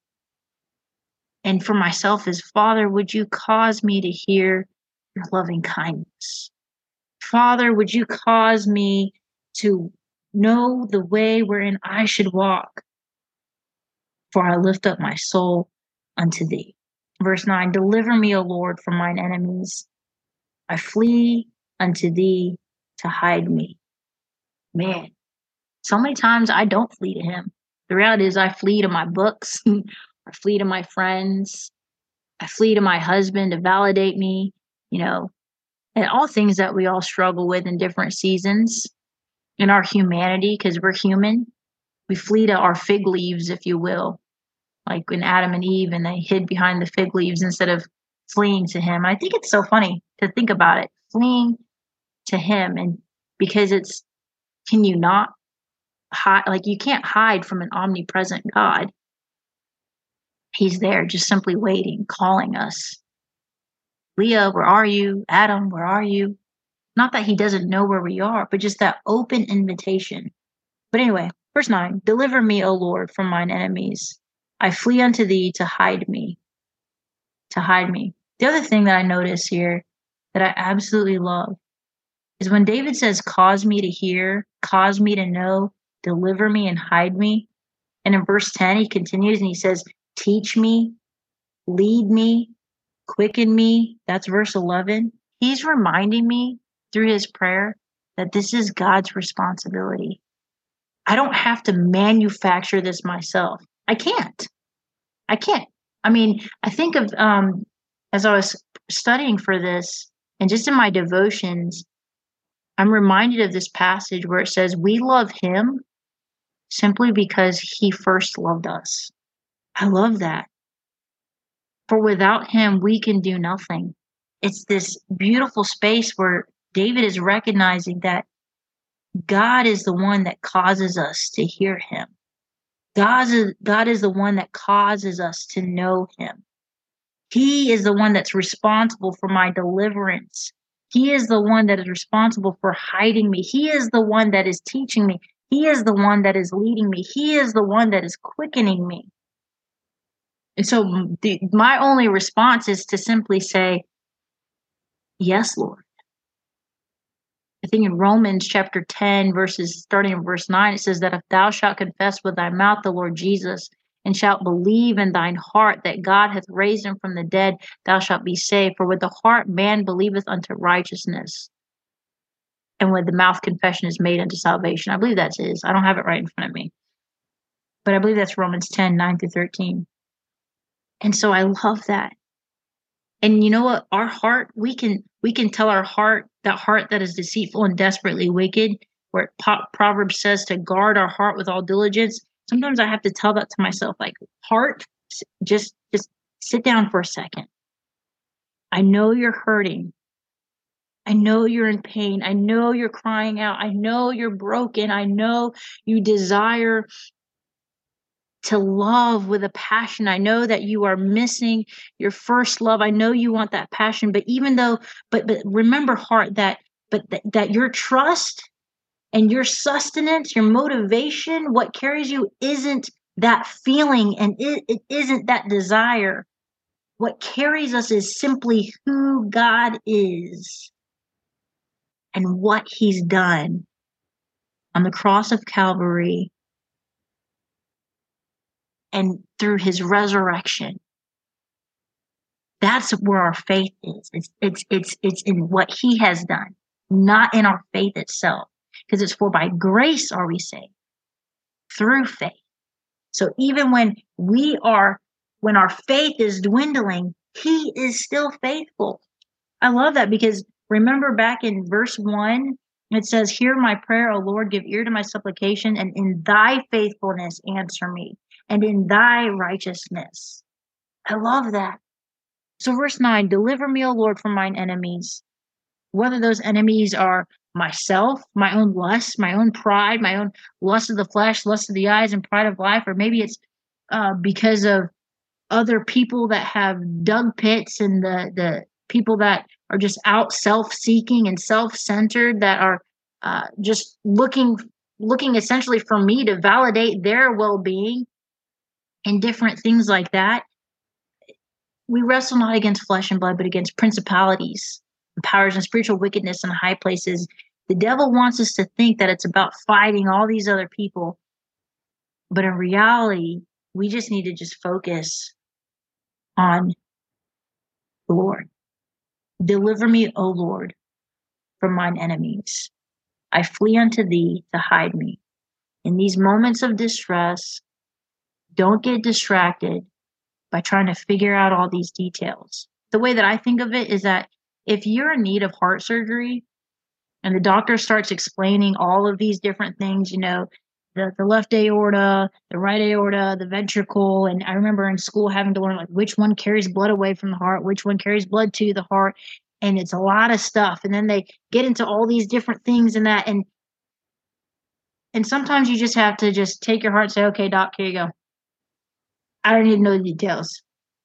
and for myself is, Father, would you cause me to hear your loving kindness? Father, would you cause me to know the way wherein I should walk? For I lift up my soul unto thee. Verse 9, deliver me, O Lord, from mine enemies. I flee unto thee to hide me. Man, so many times I don't flee to him. The reality is I flee to my books. I flee to my friends. I flee to my husband to validate me, and all things that we all struggle with in different seasons in our humanity, because we're human. We flee to our fig leaves, if you will, like when Adam and Eve, and they hid behind the fig leaves instead of fleeing to him. I think it's so funny to think about it, fleeing to him. And because can you not hide? Like, you can't hide from an omnipresent God. He's there just simply waiting, calling us. Leah, where are you? Adam, where are you? Not that he doesn't know where we are, but just that open invitation. But anyway, verse 9, deliver me, O Lord, from mine enemies. I flee unto thee to hide me. To hide me. The other thing that I notice here that I absolutely love is when David says, cause me to hear, cause me to know, deliver me and hide me. And in verse 10, he continues and he says, teach me, lead me, quicken me. That's verse 11. He's reminding me through his prayer that this is God's responsibility. I don't have to manufacture this myself. I can't. I mean, I think of, as I was studying for this and just in my devotions, I'm reminded of this passage where it says, we love him simply because he first loved us. I love that. For without him, we can do nothing. It's this beautiful space where David is recognizing that God is the one that causes us to hear him. God is the one that causes us to know him. He is the one that's responsible for my deliverance. He is the one that is responsible for hiding me. He is the one that is teaching me. He is the one that is leading me. He is the one that is quickening me. And so my only response is to simply say, yes, Lord. I think in Romans chapter 10, starting in verse 9, it says that if thou shalt confess with thy mouth the Lord Jesus, and shalt believe in thine heart that God hath raised him from the dead, thou shalt be saved. For with the heart man believeth unto righteousness, and with the mouth confession is made unto salvation. I believe that's his. I don't have it right in front of me, but I believe that's Romans 10, 9 through 13. And so I love that. And you know what? Our heart, we can tell our heart that is deceitful and desperately wicked, where Proverbs says to guard our heart with all diligence. Sometimes I have to tell that to myself, like, heart, just sit down for a second. I know you're hurting. I know you're in pain. I know you're crying out. I know you're broken. I know you desire to love with a passion. I know that you are missing your first love. I know you want that passion, but remember, heart, that your trust and your sustenance, your motivation, what carries you isn't that feeling, and it isn't that desire. What carries us is simply who God is and what he's done on the cross of Calvary and through his resurrection. That's where our faith is. It's in what he has done, not in our faith itself. Because it's for by grace are we saved through faith. So even when our faith is dwindling, he is still faithful. I love that, because remember back in verse 1, it says, "Hear my prayer, O Lord, give ear to my supplication, and in thy faithfulness answer me, and in thy righteousness." I love that. So verse 9, "Deliver me, O Lord, from mine enemies," whether those enemies are myself, my own lust, my own pride, my own lust of the flesh, lust of the eyes, and pride of life, or maybe it's because of other people that have dug pits, and the people that are just out self-seeking and self-centered, that are just looking essentially for me to validate their well-being and different things like that. We wrestle not against flesh and blood, but against principalities, powers, and spiritual wickedness in high places. The devil wants us to think that it's about fighting all these other people. But in reality, we just need to just focus on the Lord. Deliver me, O Lord, from mine enemies. I flee unto thee to hide me. In these moments of distress, don't get distracted by trying to figure out all these details. The way that I think of it is that if you're in need of heart surgery and the doctor starts explaining all of these different things, the left aorta, the right aorta, the ventricle. And I remember in school having to learn like which one carries blood away from the heart, which one carries blood to the heart. And it's a lot of stuff. And then they get into all these different things and that. And sometimes you just have to just take your heart and say, "Okay, doc, here you go. I don't need to know the details.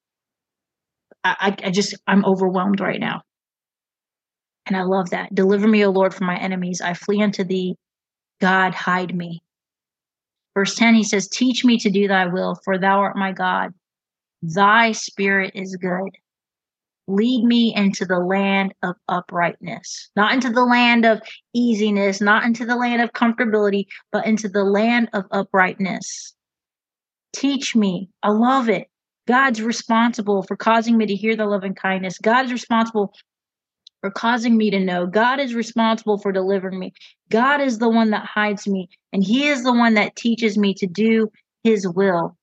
I'm overwhelmed right now." And I love that. Deliver me, O Lord, from my enemies. I flee unto thee. God, hide me. Verse 10, he says, "Teach me to do thy will, for thou art my God. Thy spirit is good. Lead me into the land of uprightness," not into the land of easiness, not into the land of comfortability, but into the land of uprightness. Teach me. I love it. God's responsible for causing me to hear the loving kindness. God is responsible for causing me to know. God is responsible for delivering me. God is the one that hides me, and he is the one that teaches me to do his will.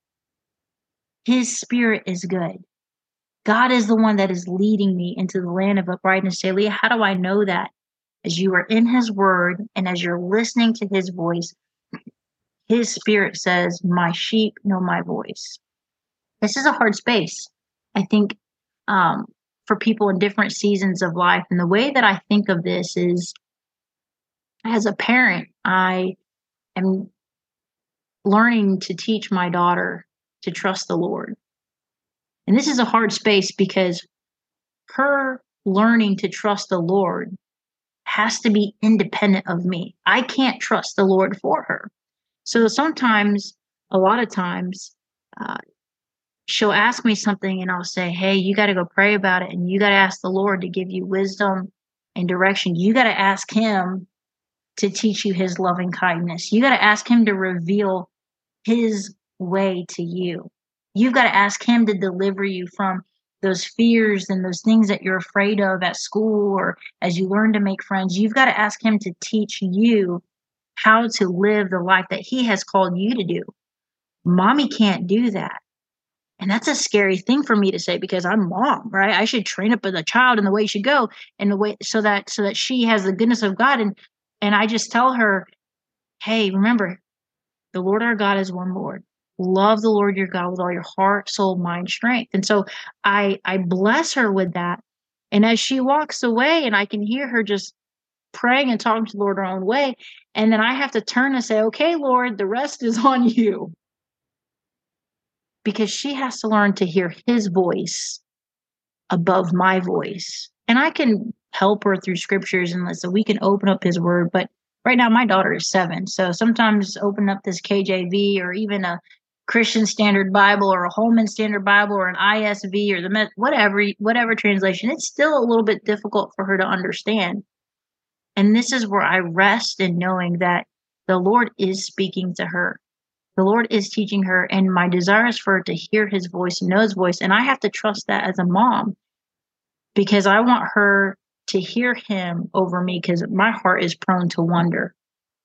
His spirit is good. God is the one that is leading me into the land of uprightness. Say, "Leah, how do I know that?" As you are in his word and as you're listening to his voice, his spirit says, "My sheep know my voice." This is a hard space, I think, for people in different seasons of life. And the way that I think of this is, as a parent, I am learning to teach my daughter to trust the Lord. And this is a hard space because her learning to trust the Lord has to be independent of me. I can't trust the Lord for her. So sometimes, a lot of times, she'll ask me something and I'll say, "Hey, you got to go pray about it. And you got to ask the Lord to give you wisdom and direction. You got to ask him to teach you his loving kindness. You got to ask him to reveal his way to you. You've got to ask him to deliver you from those fears and those things that you're afraid of at school or as you learn to make friends. You've got to ask him to teach you how to live the life that he has called you to do. Mommy can't do that." And that's a scary thing for me to say because I'm mom, right? I should train up the child in the way he should go, in the way so that she has the goodness of God. And I just tell her, "Hey, remember, the Lord our God is one Lord. Love the Lord your God with all your heart, soul, mind, strength." And so I bless her with that. And as she walks away and I can hear her just praying and talking to the Lord her own way, and then I have to turn and say, "Okay, Lord, the rest is on you." Because she has to learn to hear his voice above my voice. And I can help her through scriptures and so we can open up his word. But right now my daughter is 7. So sometimes open up this KJV or even a Christian Standard Bible or a Holman Standard Bible or an ISV or whatever translation, it's still a little bit difficult for her to understand. And this is where I rest in knowing that the Lord is speaking to her. The Lord is teaching her, and my desire is for her to hear his voice, know his voice. And I have to trust that as a mom, because I want her to hear him over me, because my heart is prone to wonder.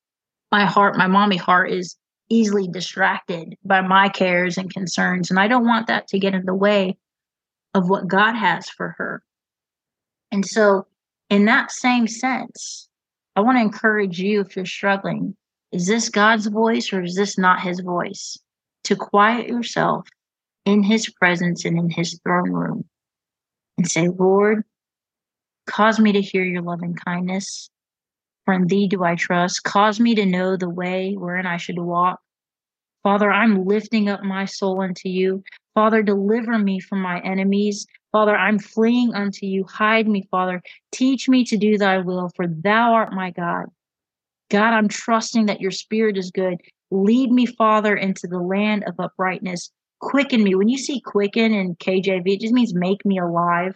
My mommy heart is easily distracted by my cares and concerns. And I don't want that to get in the way of what God has for her. And so, in that same sense, I want to encourage you, if you're struggling, is this God's voice or is this not his voice? To quiet yourself in his presence and in his throne room and say, Lord, cause me to hear your loving kindness. For in thee do I trust. Cause me to know the way wherein I should walk. Father, I'm lifting up my soul unto you. Father, deliver me from my enemies. Father, I'm fleeing unto you. Hide me, Father. Teach me to do thy will, for thou art my God. God, I'm trusting that your spirit is good. Lead me, Father, into the land of uprightness. Quicken me. When you see quicken in KJV, it just means make me alive.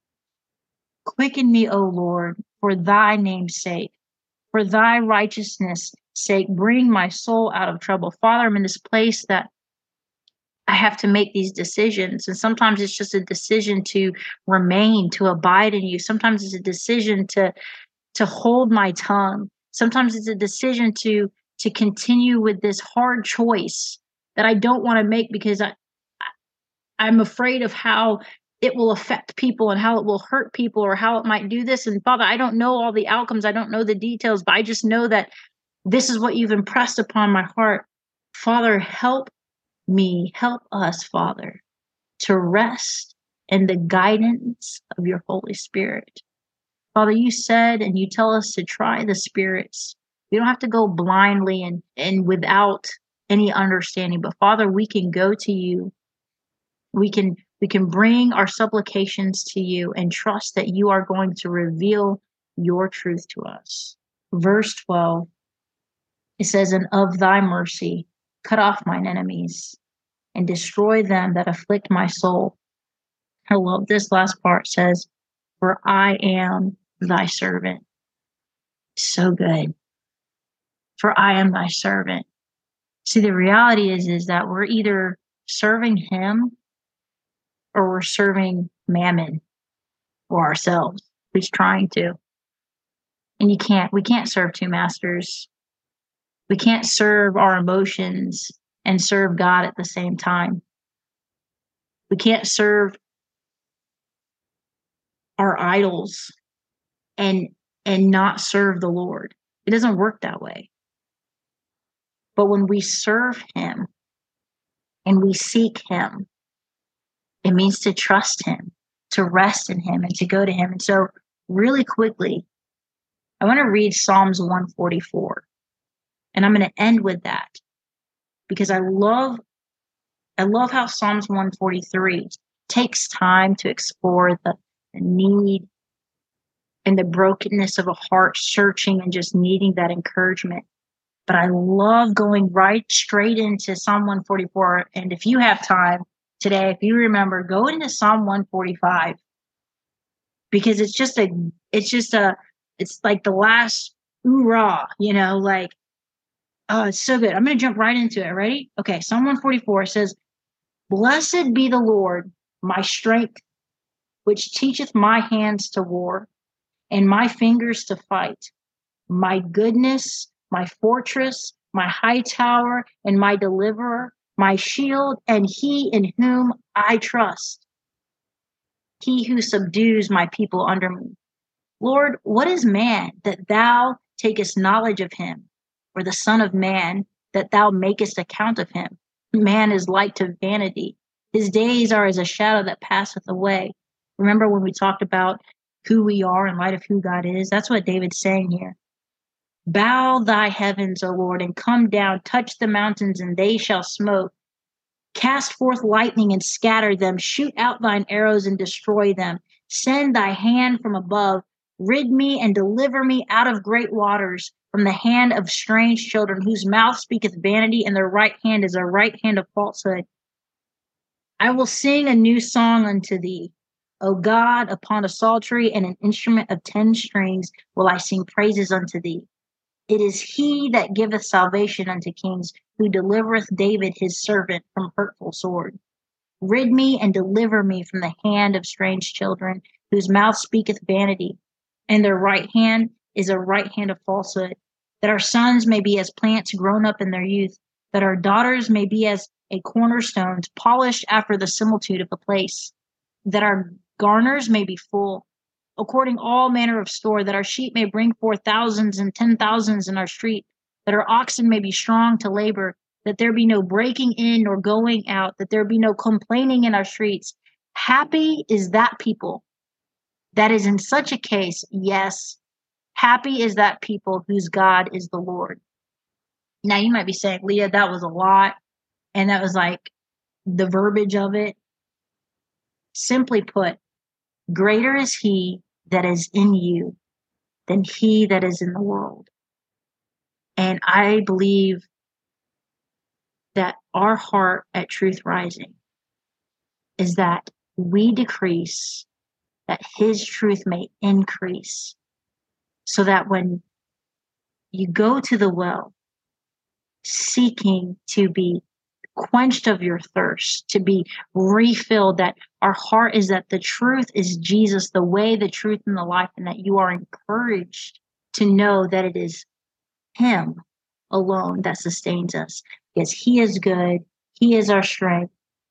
Quicken me, O Lord, for thy name's sake. For thy righteousness' sake, bring my soul out of trouble. Father, I'm in this place that I have to make these decisions. And sometimes it's just a decision to remain, to abide in you. Sometimes it's a decision to hold my tongue. Sometimes it's a decision to continue with this hard choice that I don't want to make, because I'm afraid of how it will affect people and how it will hurt people or how it might do this. And Father, I don't know all the outcomes. I don't know the details, but I just know that this is what you've impressed upon my heart. Father, help me, help us, Father, to rest in the guidance of your Holy Spirit. Father, you said, and you tell us to try the spirits. We don't have to go blindly and without any understanding. But Father, we can go to you. We can bring our supplications to you and trust that you are going to reveal your truth to us. Verse 12, it says, and of thy mercy, cut off mine enemies and destroy them that afflict my soul. I love this last part. It says, for I am thy servant. So good. For I am thy servant. See, the reality is that we're either serving him or we're serving mammon or ourselves, who's trying to. And we can't serve two masters. We can't serve our emotions and serve God at the same time. We can't serve our idols and not serve the Lord. It doesn't work that way. But when we serve him and we seek him, it means to trust him, to rest in him, and to go to him. And so really quickly, I want to read Psalms 144. And I'm going to end with that because I love how Psalms 143 takes time to explore the need and the brokenness of a heart searching and just needing that encouragement. But I love going right straight into Psalm 144. And if you have time today, if you remember, go into Psalm 145, because it's like the last hoorah, like, oh, it's so good. I'm going to jump right into it. Ready? Okay. Psalm 144 says, blessed be the Lord, my strength, which teacheth my hands to war and my fingers to fight, my goodness, my fortress, my high tower, and my deliverer, my shield, and he in whom I trust, he who subdues my people under me. Lord, what is man that thou takest knowledge of him, or the son of man that thou makest account of him? Man is like to vanity. His days are as a shadow that passeth away. Remember when we talked about who we are in light of who God is? That's what David's saying here. Bow thy heavens, O Lord, and come down, touch the mountains, and they shall smoke. Cast forth lightning and scatter them. Shoot out thine arrows and destroy them. Send thy hand from above. Rid me and deliver me out of great waters, from the hand of strange children, whose mouth speaketh vanity, and their right hand is a right hand of falsehood. I will sing a new song unto thee. O God, upon a psaltery and an instrument of 10 strings will I sing praises unto thee. It is he that giveth salvation unto kings, who delivereth David his servant from hurtful sword. Rid me and deliver me from the hand of strange children, whose mouth speaketh vanity, and their right hand is a right hand of falsehood, that our sons may be as plants grown up in their youth, that our daughters may be as a cornerstone polished after the similitude of a place, that our garners may be full, according all manner of store, that our sheep may bring forth thousands and 10,000s in our street, that our oxen may be strong to labor, that there be no breaking in nor going out, that there be no complaining in our streets. Happy is that people that is in such a case. Yes, happy is that people whose God is the Lord. Now you might be saying, Leah, that was a lot. And that was like the verbiage of it. Simply put, greater is he that is in you than he that is in the world. And I believe that our heart at Truth Rising is that we decrease, that his truth may increase, so that when you go to the well seeking to be quenched of your thirst, to be refilled, that our heart is that the truth is Jesus, the way, the truth, and the life, and that you are encouraged to know that it is him alone that sustains us, because he is good, he is our strength,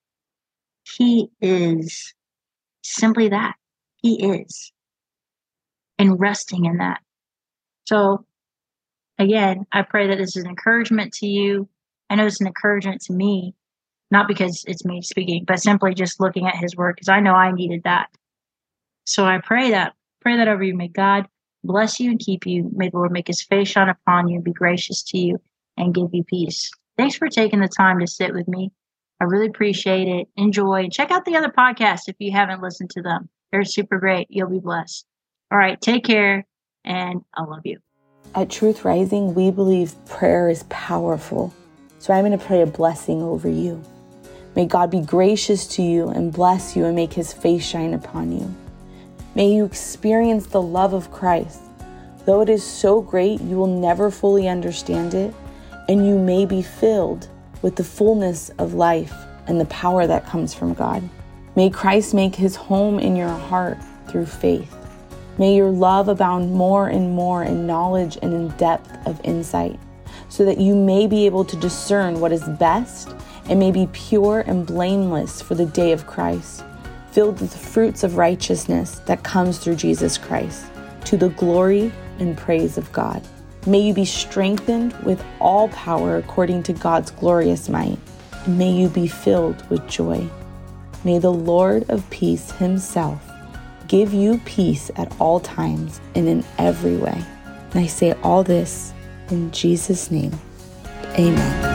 he is simply that, he is, and resting in that. So again, I pray that this is an encouragement to you. I know it's an encouragement to me, not because it's me speaking, but simply just looking at his word, because I know I needed that. So I pray that over you. May God bless you and keep you. May the Lord make his face shine upon you, be gracious to you, and give you peace. Thanks for taking the time to sit with me. I really appreciate it. Enjoy. Check out the other podcasts if you haven't listened to them. They're super great. You'll be blessed. All right, take care, and I love you. At Truth Rising, we believe prayer is powerful. So I'm going to pray a blessing over you. May God be gracious to you and bless you and make his face shine upon you. May you experience the love of Christ. Though it is so great, you will never fully understand it, and you may be filled with the fullness of life and the power that comes from God. May Christ make his home in your heart through faith. May your love abound more and more in knowledge and in depth of insight, so that you may be able to discern what is best and may be pure and blameless for the day of Christ, filled with the fruits of righteousness that comes through Jesus Christ, to the glory and praise of God. May you be strengthened with all power according to God's glorious might, and may you be filled with joy. May the Lord of peace himself give you peace at all times and in every way. And I say all this in Jesus' name, amen.